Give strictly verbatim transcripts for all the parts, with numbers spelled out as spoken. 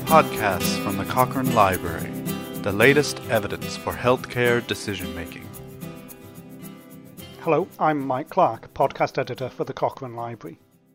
Podcasts from the Cochrane Library, the latest evidence for healthcare decision-making. Hello, I'm Mike Clark, podcast editor for the Cochrane Library.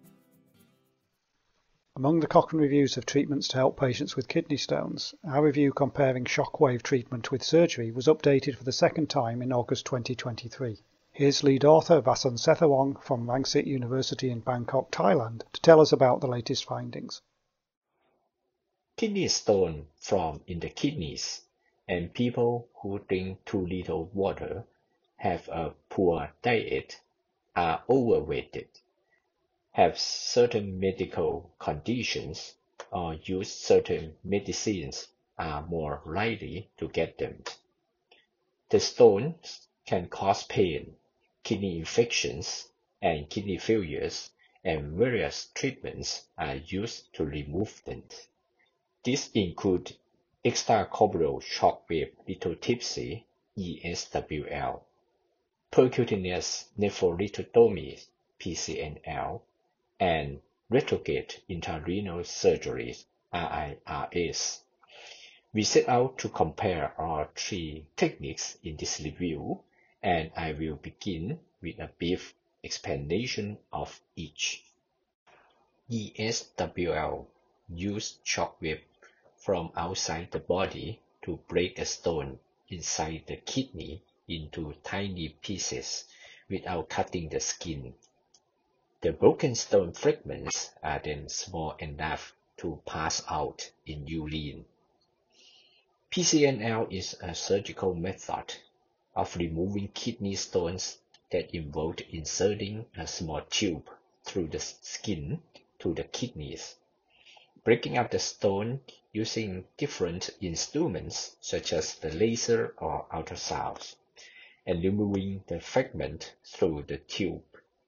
Among the Cochrane reviews of treatments to help patients with kidney stones, our review comparing shockwave treatment with surgery was updated for the second time in August twenty twenty-three. Here's lead author Vasan Sethawong from Rangsit University in Bangkok, Thailand, to tell us about the latest findings. Kidney stone form in the kidneys, and people who drink too little water, have a poor diet, are overweighted, have certain medical conditions, or use certain medicines are more likely to get them. The stones can cause pain, kidney infections, and kidney failures, and various treatments are used to remove them. These include extracorporeal shockwave lithotripsy (E S W L), percutaneous nephrolithotomy (P C N L), and retrograde intrarenal surgery (R I R S). We set out to compare all three techniques in this review, and I will begin with a brief explanation of each. E S W L uses shockwave from outside the body to break a stone inside the kidney into tiny pieces without cutting the skin. The broken stone fragments are then small enough to pass out in urine. P C N L is a surgical method of removing kidney stones that involves inserting a small tube through the skin to the kidneys, breaking up the stone using different instruments such as the laser or ultrasound, and removing the fragment through the tube.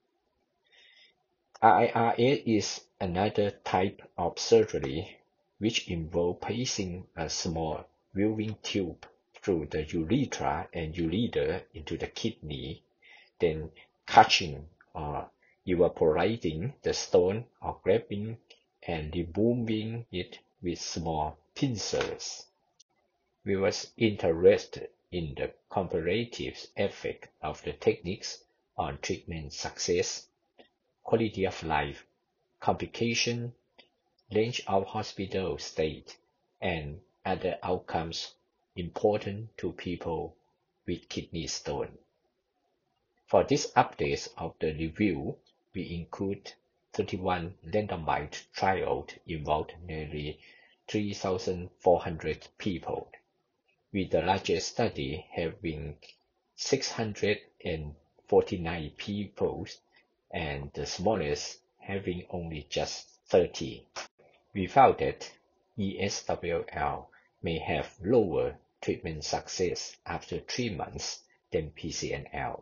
R I R S is another type of surgery which involves placing a small viewing tube through the urethra and ureter into the kidney, then catching or evaporating the stone or grabbing and removing it with small pincers. We were interested in the comparative effect of the techniques on treatment success, quality of life, complication, length of hospital stay, and other outcomes important to people with kidney stone. For this update of the review, we include thirty-one randomized trials involved nearly three thousand four hundred people, with the largest study having six hundred forty-nine people and the smallest having only just thirty. We found that E S W L may have lower treatment success after three months than P C N L,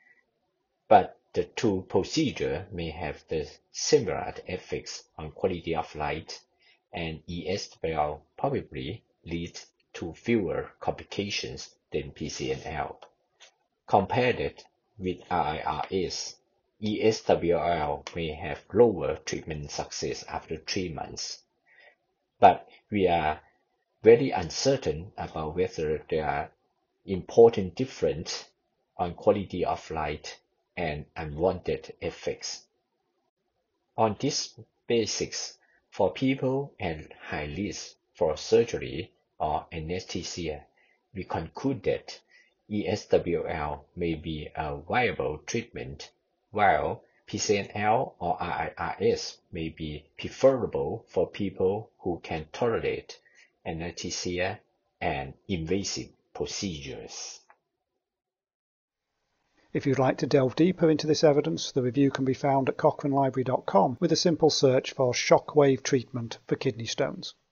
but the two procedures may have the similar effects on quality of life, and E S W L probably leads to fewer complications than P C N L. Compared with R I R S, E S W L may have lower treatment success after three months, but we are very uncertain about whether there are important differences on quality of life and unwanted effects. On this basis, for people at high risk for surgery or anesthesia, we conclude that E S W L may be a viable treatment, while P C N L or R I R S may be preferable for people who can tolerate anesthesia and invasive procedures. If you'd like to delve deeper into this evidence, the review can be found at cochrane library dot com with a simple search for shockwave treatment for kidney stones.